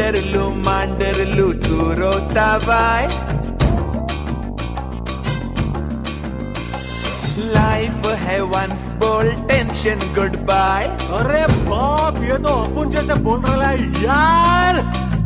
मांडरलू तू रोता बाय। लाइफ है वंस बोल टेंशन गुड बाय। अरे बाप, ये तो अपन जैसे बोल रहा है यार।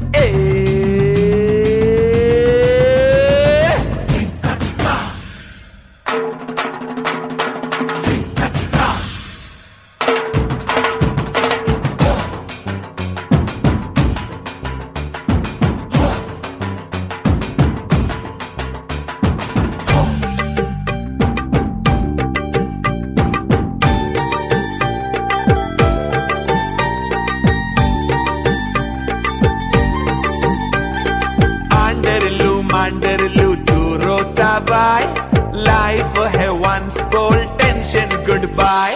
मांडरलू तू रोता बाय। लाइफ है वंस बोल टेंशन गुड बाय।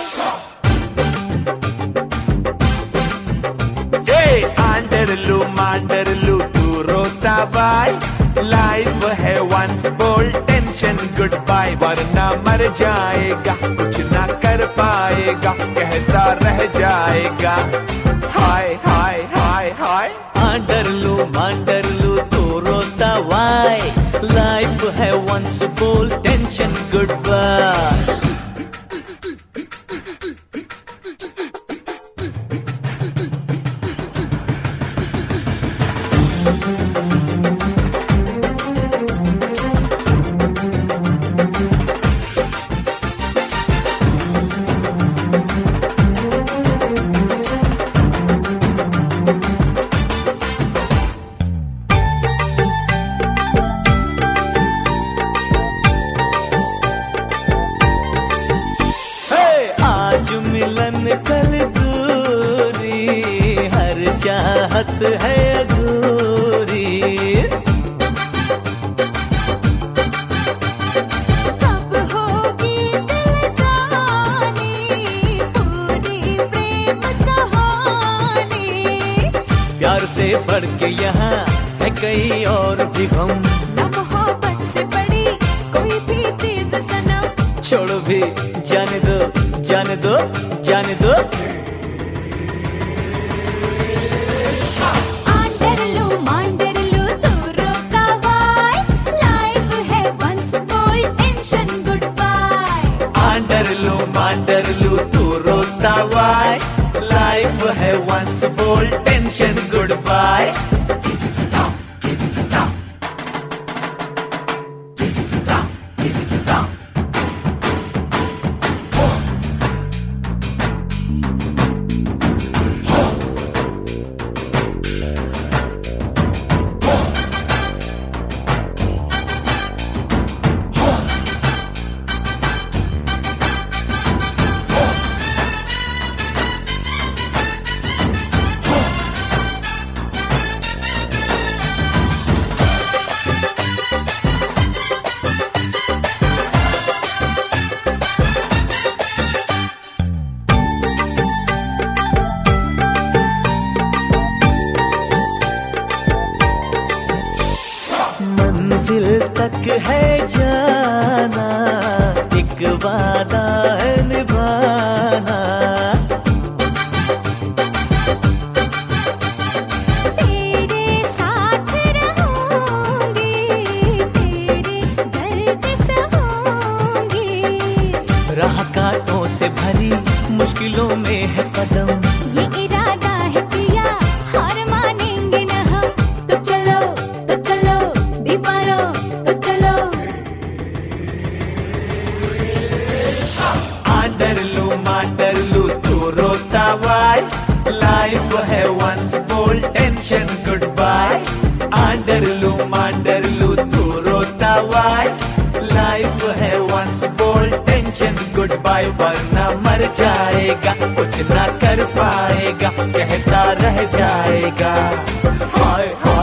मांडरलू तू रोता बाय। लाइफ है वंस बोल टेंशन गुड बाय। वरना मर जाएगा, कुछ ना कर पाएगा, कहता रह जाएगा हाय हाय हाय हाय। मांडरलू तू रोता वाई। लाइफ है वंस बोल टेंशन गुड बाय। मिलन कल दूरी, हर चाहत है अधूरी। कब होगी दिल जानी, पूरी प्रेम कहानी। प्यार से बढ़ के यहाँ है कई और भी गम। न मोहब्बत से बड़ी कोई भी चीज सनम। छोड़ो भी जाने दो, जाने दो, जाने दो। मांडरलू तू रोता बाय। लाइफ है वंस बोल टेंशन गुड बाय। मांडरलू तू रोता बाय। लाइफ है वंस बोल टेंशन गुड बाय। मंजिल तक है जाना, एक वादा है निभाना। तेरे साथ रहूंगी, तेरे दर्द सहूंगी। राह कांटों से भरी मुश्किलों में है कदम। ये इरादा है किया, हार मानेंगे न हम। तो चलो दीवारों तो चलो। मांडरलू तू रोता बाय। लाइफ है वंस बोल टेंशन गुड बाय। मांडरलू तू रोता बाय। लाइफ है वंस बोल टेंशन गुड बाय। वरना मर जाएगा, कुछ ना कर पाएगा, कहता रह जाएगा हाय हाय।